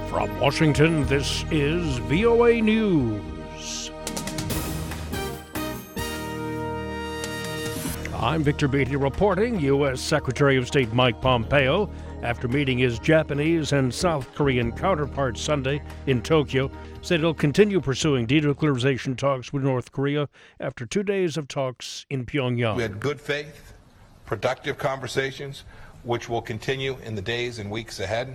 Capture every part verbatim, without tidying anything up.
From Washington, this is V O A News. I'm Victor Beatty reporting. U S. Secretary of State Mike Pompeo, after meeting his Japanese and South Korean counterparts Sunday in Tokyo, said he'll continue pursuing denuclearization talks with North Korea after two days of talks in Pyongyang. We had good faith, productive conversations, which will continue in the days and weeks ahead.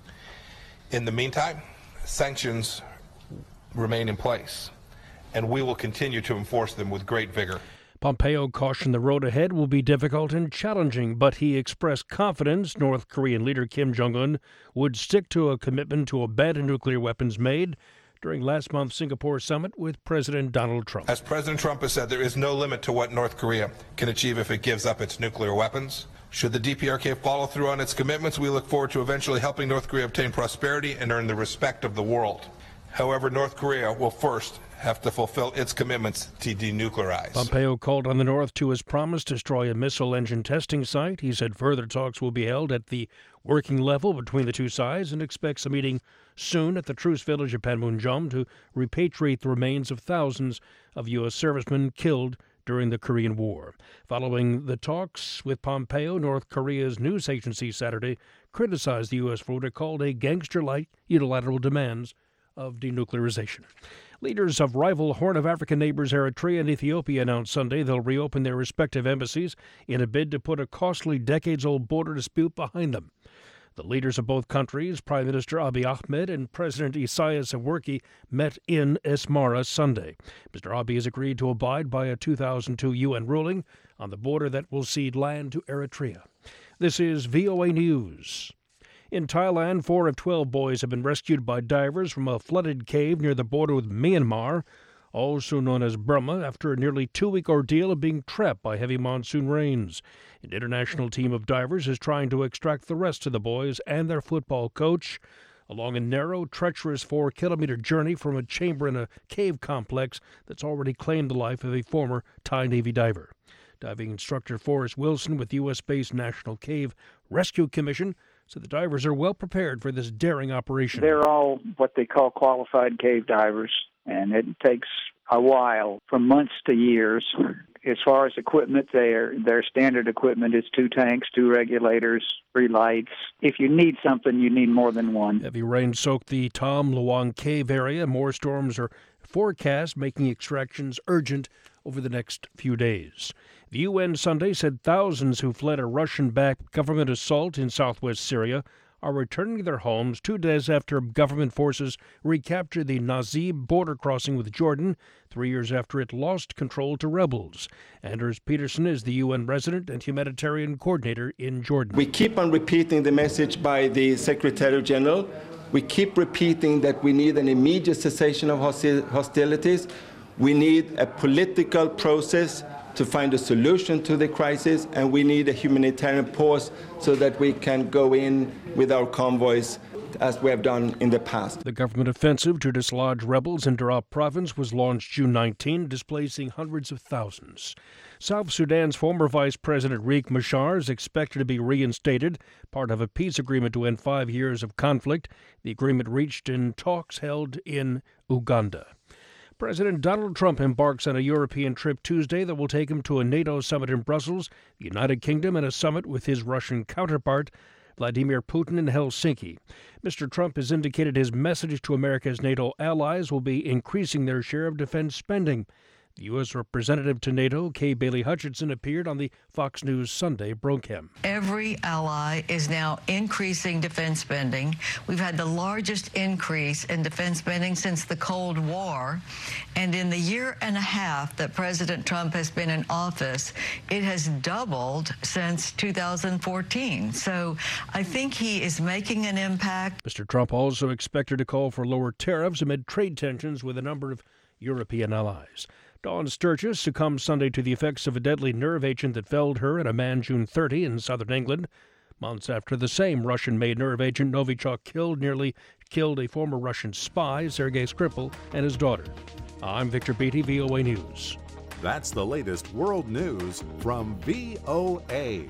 In the meantime, sanctions remain in place, and we will continue to enforce them with great vigor. Pompeo cautioned the road ahead will be difficult and challenging, but he expressed confidence North Korean leader Kim Jong-un would stick to a commitment to abandon nuclear weapons made during last month's Singapore summit with President Donald Trump. As President Trump has said, there is no limit to what North Korea can achieve if it gives up its nuclear weapons. Should the D P R K follow through on its commitments, we look forward to eventually helping North Korea obtain prosperity and earn the respect of the world. However, North Korea will first have to fulfill its commitments to denuclearize. Pompeo called on the North to, as promised, destroy a missile engine testing site. He said further talks will be held at the working level between the two sides and expects a meeting soon at the truce village of Panmunjom to repatriate the remains of thousands of U S servicemen killed during the Korean War. Following the talks with Pompeo, North Korea's news agency Saturday criticized the U S for what it called a gangster-like unilateral demands of denuclearization. Leaders of rival Horn of Africa neighbors Eritrea and Ethiopia announced Sunday they'll reopen their respective embassies in a bid to put a costly decades-old border dispute behind them. The leaders of both countries, Prime Minister Abiy Ahmed and President Isaias Afwerki, met in Asmara Sunday. Mister Abiy has agreed to abide by a two thousand two U N ruling on the border that will cede land to Eritrea. This is V O A News. In Thailand, four of twelve boys have been rescued by divers from a flooded cave near the border with Myanmar, also known as Burma, after a nearly two-week ordeal of being trapped by heavy monsoon rains. An international team of divers is trying to extract the rest of the boys and their football coach along a narrow, treacherous four-kilometer journey from a chamber in a cave complex that's already claimed the life of a former Thai Navy diver. Diving instructor Forrest Wilson with U S-based National Cave Rescue Commission said the divers are well prepared for this daring operation. They're all what they call qualified cave divers, and it takes a while, from months to years. As far as equipment, their their standard equipment is two tanks, two regulators, three lights. If you need something, you need more than one. Heavy rain soaked the Tom Luang Cave area. More storms are forecast, making extractions urgent over the next few days. The U N Sunday said thousands who fled a Russian-backed government assault in southwest Syria are returning to their homes two days after government forces recaptured the Nazib border crossing with Jordan, three years after it lost control to rebels. Anders Peterson is the U N resident and humanitarian coordinator in Jordan. We keep on repeating the message by the Secretary General. We keep repeating that we need an immediate cessation of hostilities. We need a political process to find a solution to the crisis, and we need a humanitarian pause so that we can go in with our convoys as we have done in the past. The government offensive to dislodge rebels in Darab province was launched June nineteenth, displacing hundreds of thousands. South Sudan's former Vice President Riek Machar is expected to be reinstated, part of a peace agreement to end five years of conflict. The agreement reached in talks held in Uganda. President Donald Trump embarks on a European trip Tuesday that will take him to a NATO summit in Brussels, the United Kingdom, and a summit with his Russian counterpart, Vladimir Putin, in Helsinki. Mister Trump has indicated his message to America's NATO allies will be increasing their share of defense spending. The U S representative to NATO, Kay Bailey Hutchinson, appeared on the Fox News Sunday program. Every ally is now increasing defense spending. We've had the largest increase in defense spending since the Cold War. And in the year and a half that President Trump has been in office, it has doubled since two thousand fourteen. So I think he is making an impact. Mister Trump also expected to call for lower tariffs amid trade tensions with a number of European allies. Dawn Sturgis succumbed Sunday to the effects of a deadly nerve agent that felled her and a man June thirtieth in southern England. Months after the same Russian-made nerve agent Novichok killed nearly killed a former Russian spy, Sergei Skripal, and his daughter. I'm Victor Beatty, V O A News. That's the latest world news from V O A.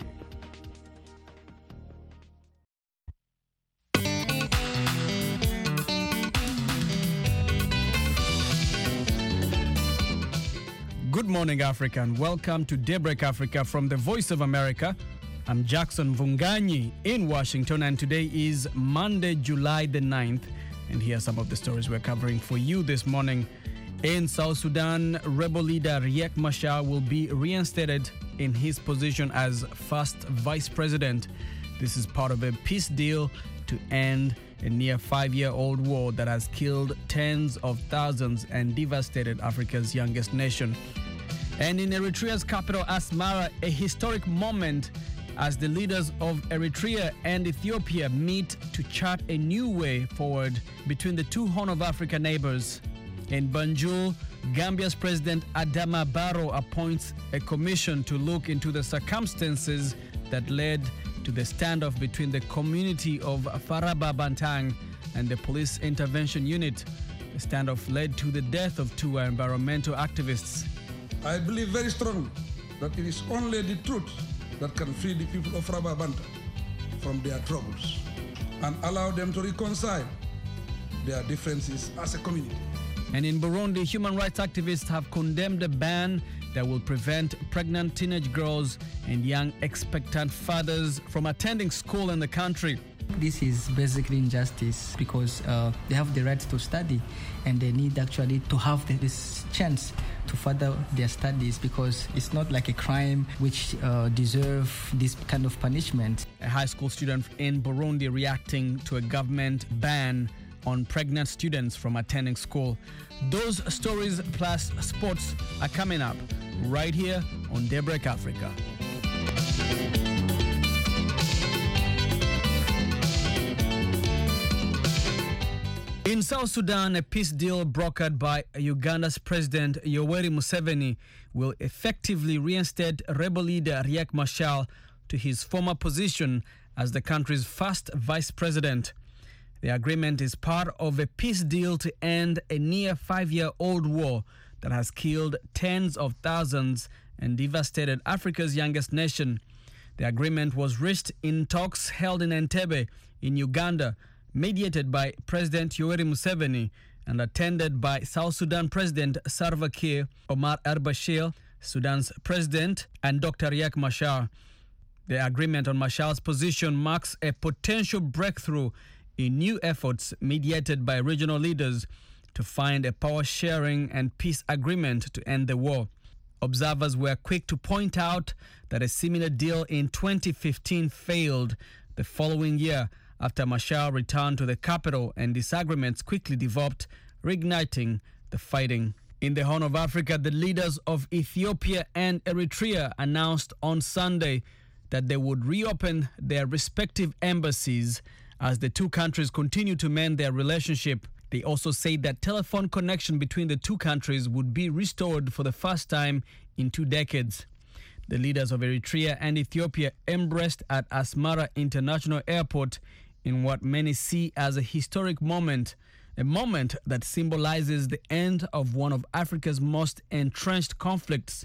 morning, Africa, and welcome to Daybreak Africa from the Voice of America. I'm Jackson Vunganyi in Washington, and today is Monday, July the ninth. And here are some of the stories we're covering for you this morning. In South Sudan, rebel leader Riek Machar will be reinstated in his position as first vice president. This is part of a peace deal to end a near five-year-old war that has killed tens of thousands and devastated Africa's youngest nation. And in Eritrea's capital, Asmara, a historic moment as the leaders of Eritrea and Ethiopia meet to chart a new way forward between the two Horn of Africa neighbors. In Banjul, Gambia's President Adama Barrow appoints a commission to look into the circumstances that led to the standoff between the community of Faraba Bantang and the police intervention unit. The standoff led to the death of two environmental activists. I believe very strongly that it is only the truth that can free the people of Faraba Bantang from their troubles and allow them to reconcile their differences as a community. And in Burundi, human rights activists have condemned a ban that will prevent pregnant teenage girls and young expectant fathers from attending school in the country. This is basically injustice because uh, they have the right to study and they need actually to have this chance to further their studies because it's not like a crime which uh, deserve this kind of punishment. A high school student in Burundi reacting to a government ban on pregnant students from attending school. Those stories plus sports are coming up right here on Daybreak Africa. In South Sudan, a peace deal brokered by Uganda's President Yoweri Museveni will effectively reinstate rebel leader Riek Machar to his former position as the country's first vice president. The agreement is part of a peace deal to end a near five-year-old war that has killed tens of thousands and devastated Africa's youngest nation. The agreement was reached in talks held in Entebbe in Uganda, mediated by President Yoweri Museveni and attended by South Sudan President Salva Kiir, Omar al-Bashir, Sudan's president, and Doctor Riek Machar. The agreement on Machar's position marks a potential breakthrough in new efforts mediated by regional leaders to find a power-sharing and peace agreement to end the war. Observers were quick to point out that a similar deal in twenty fifteen failed the following year after Machar returned to the capital and disagreements quickly developed, reigniting the fighting. In the Horn of Africa, the leaders of Ethiopia and Eritrea announced on Sunday that they would reopen their respective embassies as the two countries continue to mend their relationship. They also said that telephone connection between the two countries would be restored for the first time in two decades. The leaders of Eritrea and Ethiopia embraced at Asmara International Airport in what many see as a historic moment, a moment that symbolizes the end of one of Africa's most entrenched conflicts.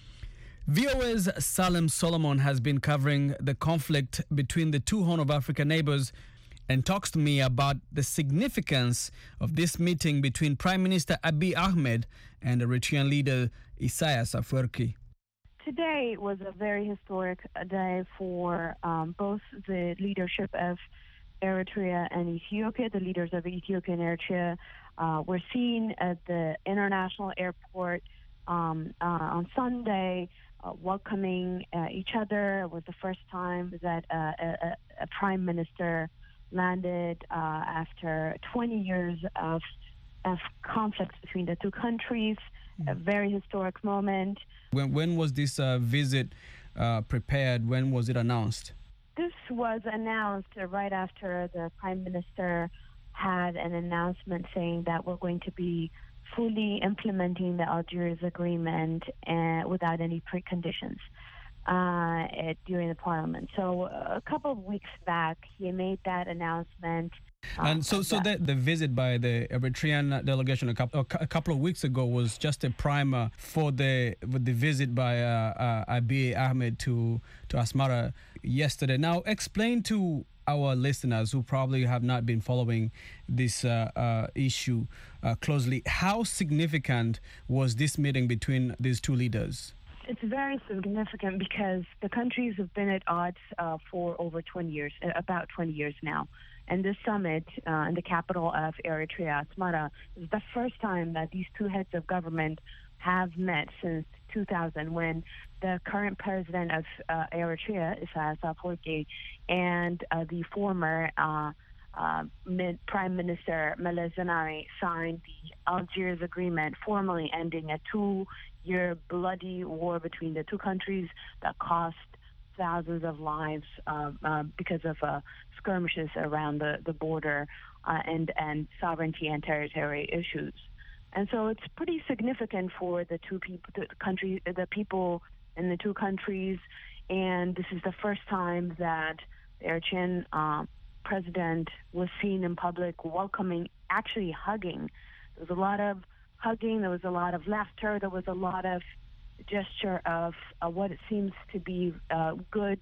V O A's Salem Solomon has been covering the conflict between the two Horn of Africa neighbors and talks to me about the significance of this meeting between Prime Minister Abiy Ahmed and Eritrean leader Isaias Afwerki. Today was a very historic day for um, both the leadership of Eritrea and Ethiopia. The leaders of Ethiopia and Eritrea uh, were seen at the international airport um, uh, on Sunday, uh, welcoming uh, each other. It was the first time that uh, a, a prime minister landed uh, after twenty years of of conflicts between the two countries. Mm. A very historic moment. When when was this uh, visit uh, prepared? When was it announced? This was announced right after the prime minister had an announcement saying that we're going to be fully implementing the Algiers agreement uh, without any preconditions uh, at, during the parliament. So a couple of weeks back, he made that announcement. And um, so, so the, the visit by the Eritrean delegation a couple, a couple of weeks ago was just a primer for the for the visit by uh, uh, Abiy Ahmed to to Asmara yesterday. Now, explain to our listeners who probably have not been following this uh, uh, issue uh, closely, how significant was this meeting between these two leaders? It's very significant because the countries have been at odds uh, for over twenty years, about twenty years now. And this summit uh, in the capital of Eritrea, Asmara, is the first time that these two heads of government have met since two thousand, when the current president of uh, Eritrea, Isaias Afwerki, and uh, the former uh, uh, mid- Prime Minister Meles Zenawi signed the Algiers Agreement, formally ending a two-year bloody war between the two countries that cost thousands of lives uh, uh, because of uh, skirmishes around the, the border uh, and, and sovereignty and territory issues. And so it's pretty significant for the two people, the country, the people in the two countries. And this is the first time that the Eritrean uh, president was seen in public welcoming, actually hugging. There was a lot of hugging, there was a lot of laughter, there was a lot of gesture of uh, what it seems to be uh, good,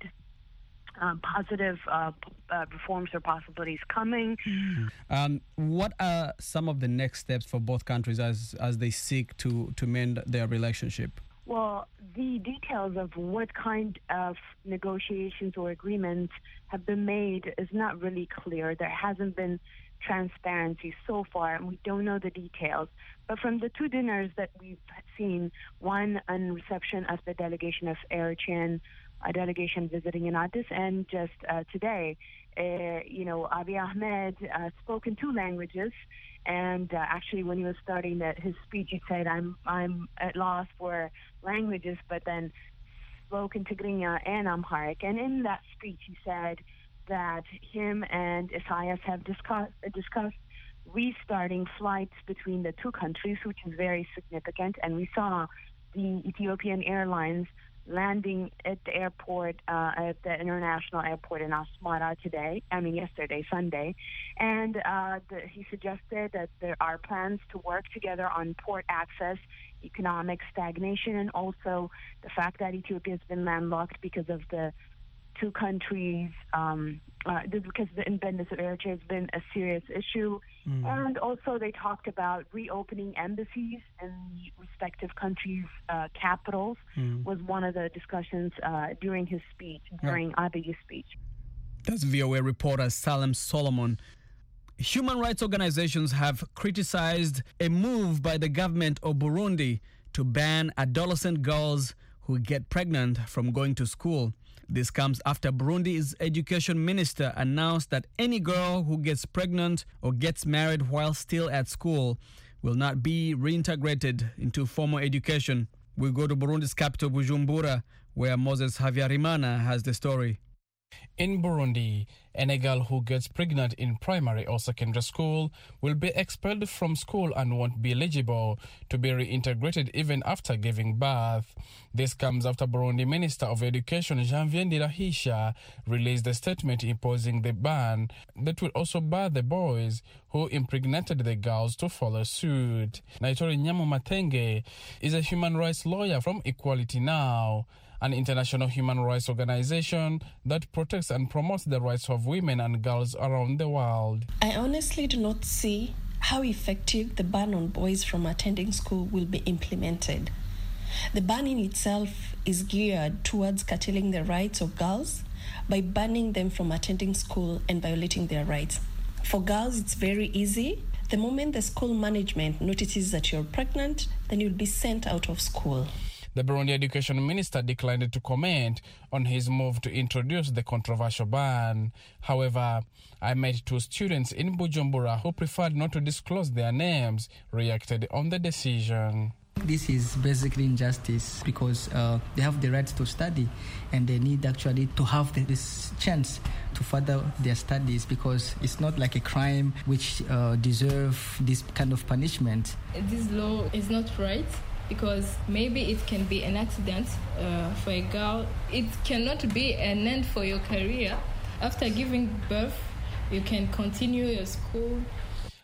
um, positive uh, uh, reforms or possibilities coming. Um, what are some of the next steps for both countries as as they seek to, to mend their relationship? Well, the details of what kind of negotiations or agreements have been made is not really clear. There hasn't been transparency so far, and we don't know the details. But from the two dinners that we've seen, one on reception of the delegation of Eritrean, a delegation visiting in Addis, and just uh, today, uh, you know, Abiy Ahmed uh, spoke in two languages. And uh, actually, when he was starting that, his speech, he said, I'm I'm at loss for languages, but then spoke in Tigrinya and Amharic. And in that speech, he said that him and Isaias have discussed, discussed restarting flights between the two countries, which is very significant. And we saw the Ethiopian Airlines landing at the airport, uh, at the international airport in Asmara today, I mean yesterday, Sunday. And uh, the, he suggested that there are plans to work together on port access, economic stagnation, and also the fact that Ethiopia has been landlocked because of the two countries, um, uh, because the independence of Eritrea has been a serious issue. Mm. And also they talked about reopening embassies in the respective countries' uh, capitals, mm. was one of the discussions uh, during his speech, during yeah. Abiy's speech. That's V O A reporter Salem Solomon. Human rights organizations have criticized a move by the government of Burundi to ban adolescent girls who get pregnant from going to school. This comes after Burundi's education minister announced that any girl who gets pregnant or gets married while still at school will not be reintegrated into formal education. We go to Burundi's capital, Bujumbura, where Moses Havyarimana has the story. In Burundi, any girl who gets pregnant in primary or secondary school will be expelled from school and won't be eligible to be reintegrated even after giving birth. This comes after Burundi Minister of Education Janvier Ndirahisha released a statement imposing the ban that will also bar the boys who impregnated the girls to follow suit. Naitori Nyamu Matenge is a human rights lawyer from Equality Now, an international human rights organization that protects and promotes the rights of women and girls around the world. I honestly do not see how effective the ban on boys from attending school will be implemented. The ban in itself is geared towards curtailing the rights of girls by banning them from attending school and violating their rights. For girls, it's very easy. The moment the school management notices that you're pregnant, then you'll be sent out of school. The Burundi Education Minister declined to comment on his move to introduce the controversial ban. However, I met two students in Bujumbura who preferred not to disclose their names, reacted on the decision. This is basically injustice because uh, they have the right to study and they need actually to have the, this chance to further their studies, because it's not like a crime which uh, deserve this kind of punishment. This law is not right, because maybe it can be an accident uh, for a girl. It cannot be an end for your career. After giving birth, you can continue your school.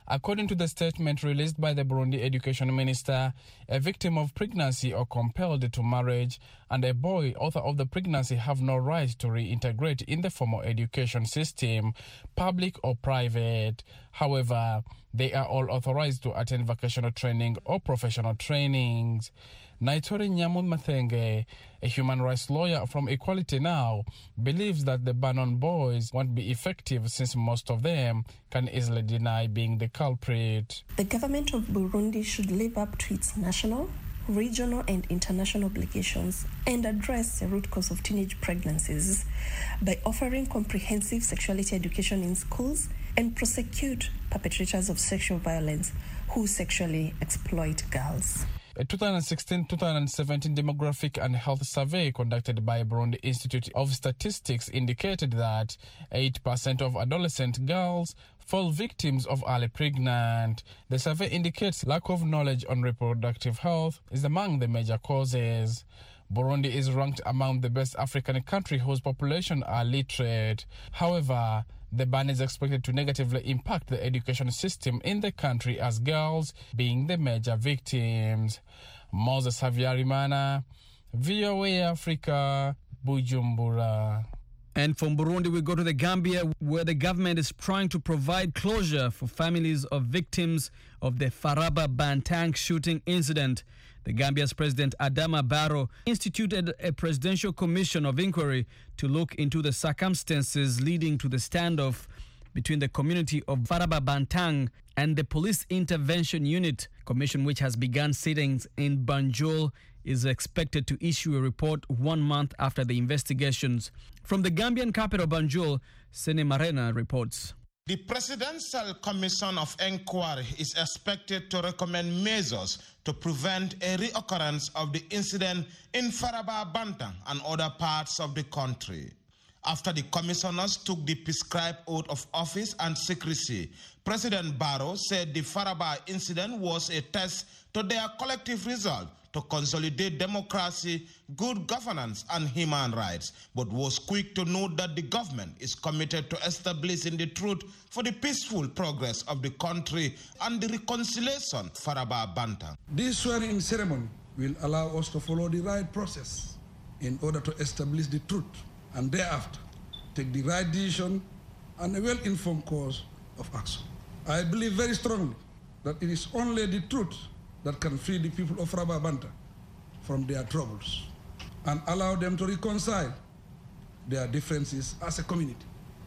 According to the statement released by the Burundi Education Minister, a victim of pregnancy or compelled to marriage and a boy author of the pregnancy have no right to reintegrate in the formal education system, public or private. However, they are all authorized to attend vocational training or professional trainings. Naitori Nyamu Mathenge, a human rights lawyer from Equality Now, believes that the ban on boys won't be effective since most of them can easily deny being the culprit. The government of Burundi should live up to its national, regional and international obligations and address the root cause of teenage pregnancies by offering comprehensive sexuality education in schools and prosecute perpetrators of sexual violence who sexually exploit girls. A twenty sixteen twenty seventeen demographic and health survey conducted by Burundi Institute of Statistics indicated that eight percent of adolescent girls fall victims of early pregnant. The survey indicates lack of knowledge on reproductive health is among the major causes. Burundi is ranked among the best African countries whose population are literate. However, the ban is expected to negatively impact the education system in the country, as girls being the major victims. Moses Havyarimana, V O A Africa, Bujumbura. And from Burundi, we go to the Gambia, where the government is trying to provide closure for families of victims of the Faraba Bantang shooting incident. The Gambia's President Adama Barrow instituted a presidential commission of inquiry to look into the circumstances leading to the standoff between the community of Faraba Bantang and the Police Intervention Unit. Commission, which has begun sittings in Banjul, is expected to issue a report one month after the investigations. From the Gambian capital, Banjul, Sene Marena reports. The Presidential Commission of Inquiry is expected to recommend measures to prevent a reoccurrence of the incident in Faraba Bantang and other parts of the country. After the commissioners took the prescribed oath of office and secrecy, President Barrow said the Faraba incident was a test to their collective resolve to consolidate democracy, good governance, and human rights, but was quick to note that the government is committed to establishing the truth for the peaceful progress of the country and the reconciliation of Faraba Bantang. This swearing-in ceremony will allow us to follow the right process in order to establish the truth and thereafter take the right decision and a well-informed course of action. I believe very strongly that it is only the truth that can free the people of Faraba Bantang from their troubles and allow them to reconcile their differences as a community.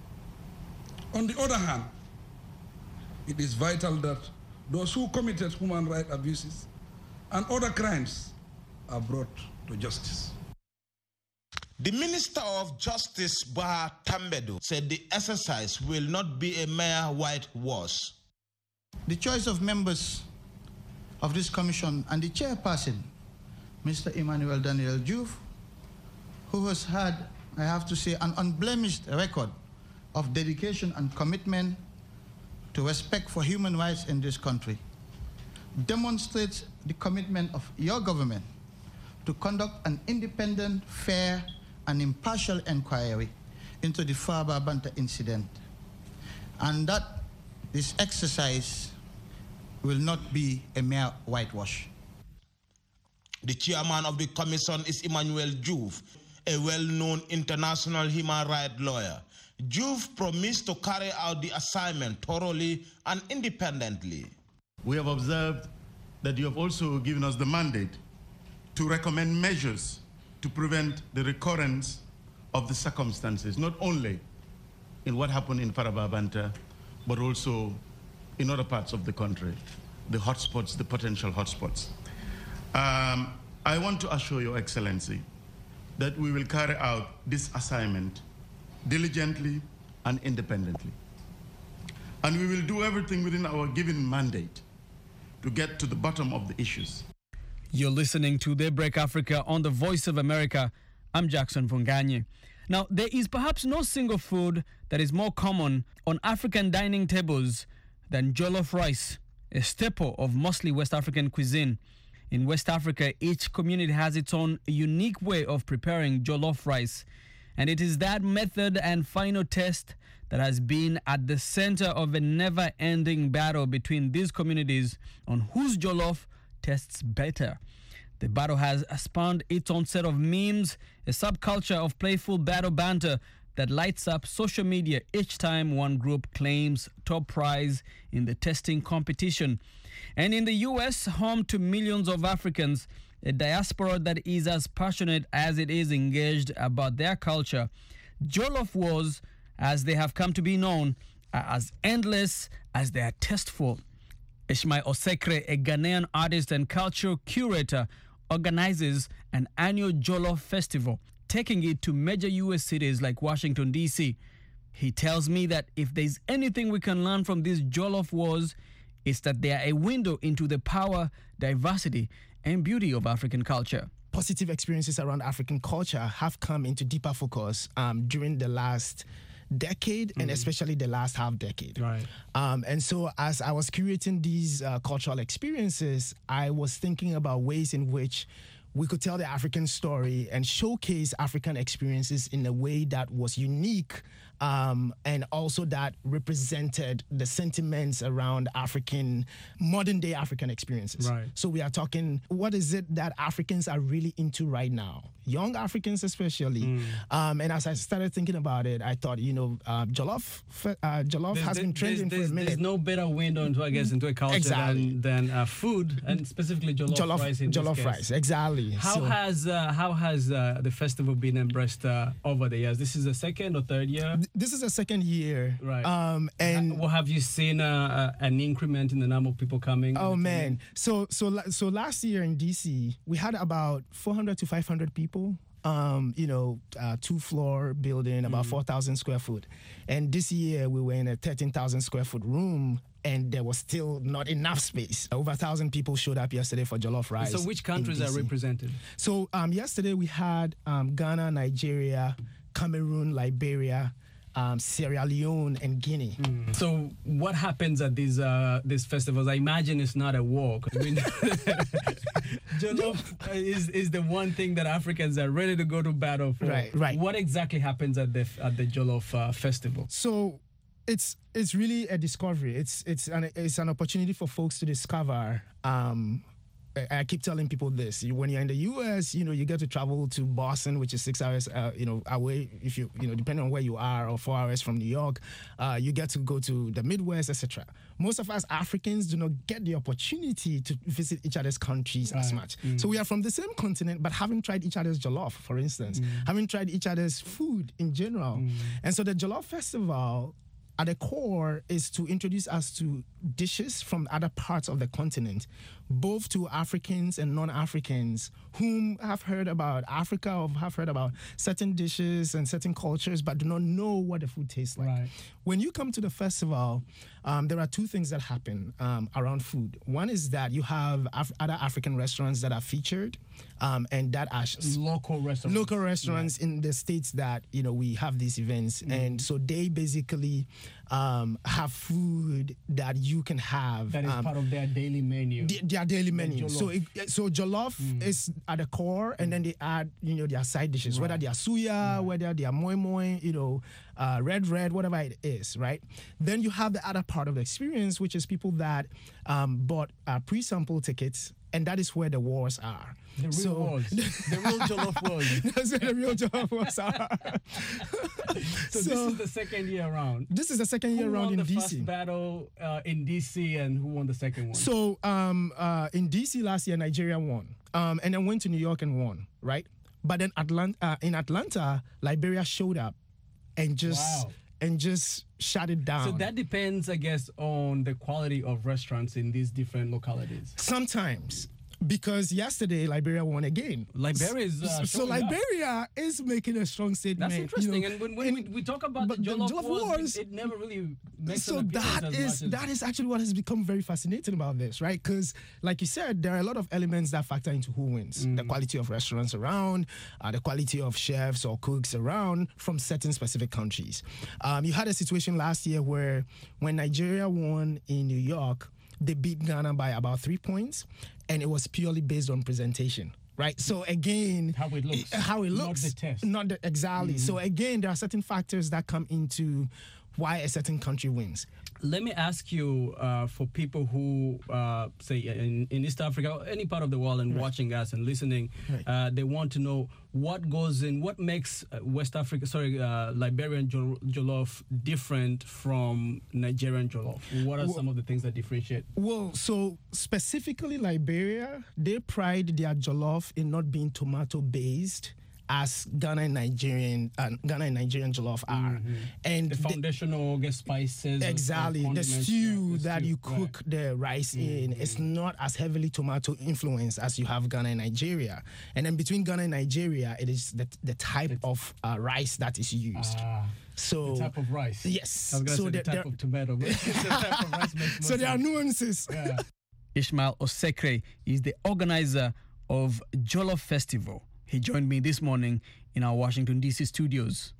On the other hand, it is vital that those who committed human rights abuses and other crimes are brought to justice. The Minister of Justice, Baha Tambedu, said the exercise will not be a mere whitewash. The choice of members of this commission and the chairperson, Mister Emmanuel Daniel Diouf, who has had, I have to say, an unblemished record of dedication and commitment to respect for human rights in this country, demonstrates the commitment of your government to conduct an independent, fair, and impartial inquiry into the Faraba Bantang incident, and that this exercise will not be a mere whitewash. The chairman of the commission is Emmanuel Diouf, a well-known international human rights lawyer. Diouf promised to carry out the assignment thoroughly and independently. We have observed that you have also given us the mandate to recommend measures to prevent the recurrence of the circumstances, not only in what happened in Faraba Bantang, but also in other parts of the country, the hotspots, the potential hotspots. Um, I want to assure Your Excellency that we will carry out this assignment diligently and independently. And we will do everything within our given mandate to get to the bottom of the issues. You're listening to Daybreak Africa on the Voice of America. I'm Jackson Vunganye. Now, there is perhaps no single food that is more common on African dining tables than jollof rice, a staple of mostly West African cuisine. In West Africa, each community has its own unique way of preparing jollof rice. And it is that method and final test that has been at the center of a never-ending battle between these communities on whose jollof tastes better. The battle has spawned its own set of memes, a subculture of playful battle banter that lights up social media each time one group claims top prize in the testing competition. And in the U S, home to millions of Africans, a diaspora that is as passionate as it is engaged about their culture, jollof wars, as they have come to be known, are as endless as they are tasteful. Ishmael Osekre, a Ghanaian artist and cultural curator, organizes an annual jollof festival, taking it to major U S cities like Washington, D C. He tells me that if there's anything we can learn from these jollof wars, it's that they are a window into the power, diversity, and beauty of African culture. Positive experiences around African culture have come into deeper focus um, during the last decade mm. and especially the last half decade. Right. Um, and so as I was curating these uh, cultural experiences, I was thinking about ways in which we could tell the African story and showcase African experiences in a way that was unique um, and also that represented the sentiments around African, modern day African experiences. Right. So we are talking, what is it that Africans are really into right now? Young Africans especially. Mm. Um, and as I started thinking about it, I thought, you know, uh, Jollof, uh, Jollof there's, has been trending there's, for a minute. There's no better window into, I guess, into a culture exactly. than, than uh, food, and specifically jollof, jollof rice. In jollof this rice, case. exactly. How so, has uh, how has uh, the festival been embraced uh, over the years? This is the second or third year. This is the second year, right? Um, and what have you seen uh, uh, an increment in the number of people coming? Oh man! So so so last year in D C we had about four hundred to five hundred people. Um, you know, uh, two floor building, about mm. four thousand square foot, and this year we were in a thirteen thousand square foot room. And there was still not enough space. Over a thousand people showed up yesterday for jollof rice. So which countries are represented? So um, yesterday we had um, Ghana, Nigeria, Cameroon, Liberia, um, Sierra Leone, and Guinea. Mm. So what happens at these uh, these festivals? I imagine it's not a war. I mean, jollof is is the one thing that Africans are ready to go to battle for. Right, right. What exactly happens at the at the jollof uh, festival? So. It's it's really a discovery. It's it's an it's an opportunity for folks to discover. Um, I keep telling people this: when you're in the U S, you know, you get to travel to Boston, which is six hours, uh, you know, away. If you you know, depending on where you are, or four hours from New York, uh, you get to go to the Midwest, et cetera. Most of us Africans do not get the opportunity to visit each other's countries right. as much. Mm. So we are from the same continent, but haven't tried each other's jollof, for instance, mm. haven't tried each other's food in general. Mm. And so the Jollof Festival, at the core, is to introduce us to dishes from other parts of the continent, both to Africans and non-Africans whom have heard about Africa or have heard about certain dishes and certain cultures but do not know what the food tastes like. Right. When you come to the festival, um, there are two things that happen um, around food. One is that you have Af- other African restaurants that are featured um, and that are sh- local restaurants. Local restaurants yeah. in the states that, you know, we have these events. Mm. And so they basically um, have food that you can have. That is um, part of their daily menu. The, their daily menu. Jollof. So it, so jollof mm. is at the core, and then they add, you know, their side dishes, right. whether they are suya, right. whether they are moi moi, you know, uh, red red, whatever it is, right? Then you have the other part of the experience, which is people that um, bought uh, pre-sample tickets, and that is where the wars are. The real so, wars. The real jollof wars. That's where the real jollof wars are. so, so this is the second year around. This is the second year who around won in the D C. First battle uh, in D C, and who won the second one? So um, uh, in D C last year, Nigeria won, um, and then went to New York and won, right? But then Atlanta, uh, in Atlanta, Liberia showed up and just wow. and just shut it down. So that depends, I guess, on the quality of restaurants in these different localities. Sometimes. Because yesterday Liberia won again. Liberia is uh, so Liberia up. is making a strong statement. That's interesting. You know, and when, when we, we talk about the jollof, jollof wars, wars, it, it never really makes so an that as is much that is actually what has become very fascinating about this, right? Because, like you said, there are a lot of elements that factor into who wins: mm. the quality of restaurants around, uh, the quality of chefs or cooks around from certain specific countries. Um, you had a situation last year where when Nigeria won in New York, they beat Ghana by about three points, and it was purely based on presentation. right? So again, how it looks, how it looks, not the test, not the, exactly. Mm-hmm. So again, there are certain factors that come into why a certain country wins. Let me ask you, uh, for people who, uh, say, in, in East Africa, or any part of the world, and right. watching us and listening, right. uh, they want to know what goes in, what makes West Africa, sorry, uh, Liberian jollof different from Nigerian jollof? What are well, some of the things that differentiate? Well, so specifically Liberia, they pride their jollof in not being tomato-based, as Ghana and Nigerian uh, Ghana and Nigerian jollof are, mm-hmm. and the foundational the, spices, exactly the stew the that stew, you cook right. the rice mm-hmm. in. It's not as heavily tomato influenced as you have Ghana and Nigeria. And then between Ghana and Nigeria, it is the the type it's, of uh, rice that is used. Ah. So the type of rice. Yes. I was so say the type of tomato. But the type of rice makes so there are nuances. Yeah. Ishmael Osekre is the organizer of Jollof Festival. He joined me this morning in our Washington, D C studios.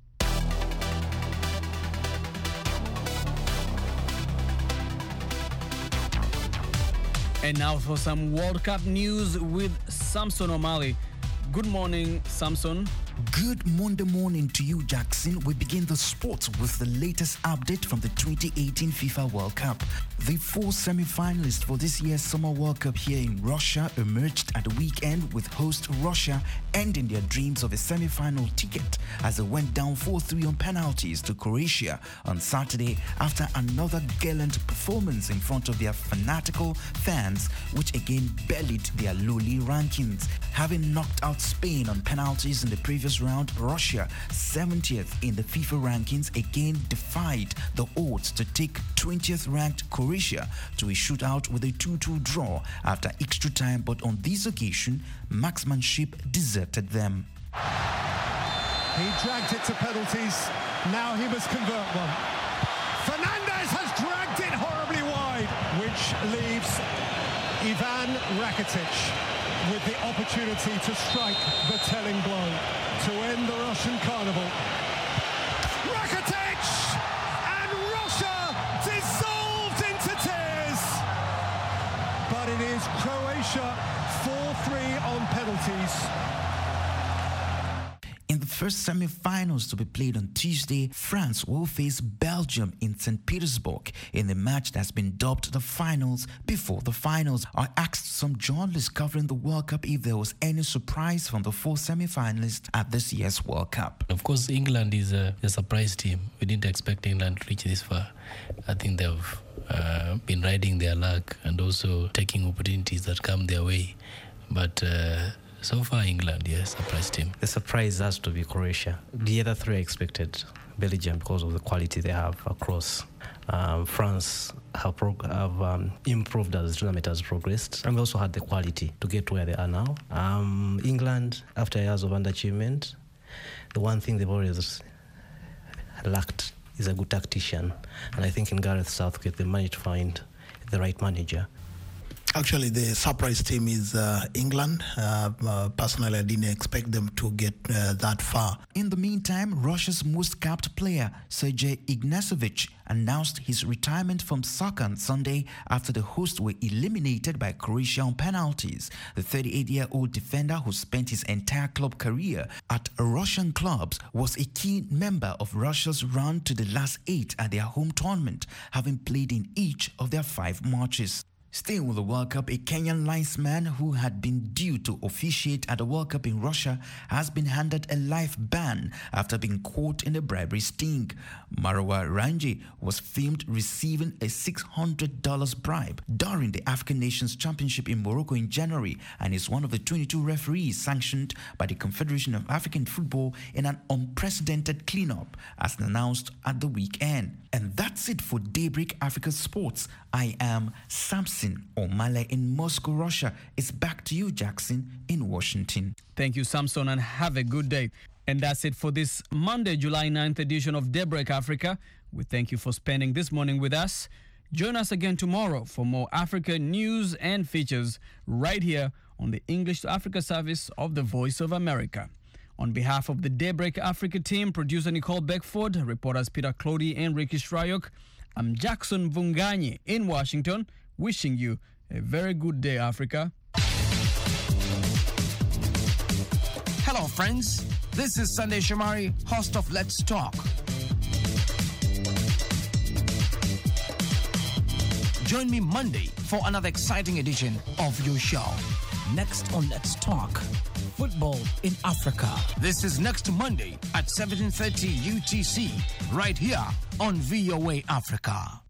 And now for some World Cup news with Samson O'Malley. Good morning, Samson. Good Monday morning to you, Jackson. We begin the sports with the latest update from the twenty eighteen FIFA World Cup. The four semi-finalists for this year's Summer World Cup here in Russia emerged at the weekend, with host Russia ending their dreams of a semi-final ticket as they went down four three on penalties to Croatia on Saturday after another gallant performance in front of their fanatical fans, which again bellied their lowly rankings. Having knocked out Spain on penalties in the previous round, Russia, seventieth in the FIFA rankings, again defied the odds to take twentieth ranked Croatia to a shootout with a two two draw after extra time, but on this occasion, marksmanship deserted them. He dragged it to penalties, now he must convert one. Fernandez has dragged it horribly wide, which leaves Ivan Rakitic with the opportunity to strike the telling blow to end the Russian carnival. Rakitic! And Russia dissolved into tears! But it is Croatia four three on penalties. In the first semi-finals to be played on Tuesday, France will face Belgium in Saint Petersburg in a match that's been dubbed the finals before the finals. I asked some journalists covering the World Cup if there was any surprise from the four semi-finalists at this year's World Cup. Of course, England is a, a surprise team. We didn't expect England to reach this far. I think they've uh, been riding their luck and also taking opportunities that come their way. But uh, so far, England, yes, surprise team. The surprise has to be Croatia. The other three I expected Belgium because of the quality they have across. Um, France have, prog- have um, improved as the tournament has progressed, and we also had the quality to get to where they are now. Um, England, after years of underachievement, the one thing they've always lacked is a good tactician, and I think in Gareth Southgate they managed to find the right manager. Actually, the surprise team is uh, England. Uh, uh, personally, I didn't expect them to get uh, that far. In the meantime, Russia's most capped player, Sergei Ignashevich, announced his retirement from soccer on Sunday after the hosts were eliminated by Croatia on penalties. The thirty-eight-year-old defender, who spent his entire club career at Russian clubs, was a key member of Russia's run to the last eight at their home tournament, having played in each of their five matches. Staying with the World Cup, a Kenyan linesman who had been due to officiate at the World Cup in Russia has been handed a life ban after being caught in a bribery sting. Marwa Ranji was filmed receiving a six hundred dollars bribe during the African Nations Championship in Morocco in January, and is one of the twenty-two referees sanctioned by the Confederation of African Football in an unprecedented cleanup, as announced at the weekend. And that's it for Daybreak Africa Sports. I am Samson O'Malley in Moscow, Russia. It's back to you, Jackson, in Washington. Thank you, Samson, and have a good day. And that's it for this Monday, July ninth edition of Daybreak Africa. We thank you for spending this morning with us. Join us again tomorrow for more Africa news and features right here on the English to Africa service of the Voice of America. On behalf of the Daybreak Africa team, producer Nicole Beckford, reporters Peter Clody and Ricky Strayok, I'm Jackson Vunganyi in Washington, wishing you a very good day, Africa. friends. This is Sunday Shomari, host of Let's Talk. Join me Monday for another exciting edition of your show. Next on Let's Talk, football in Africa. This is next Monday at seventeen thirty U T C, right here on V O A Africa.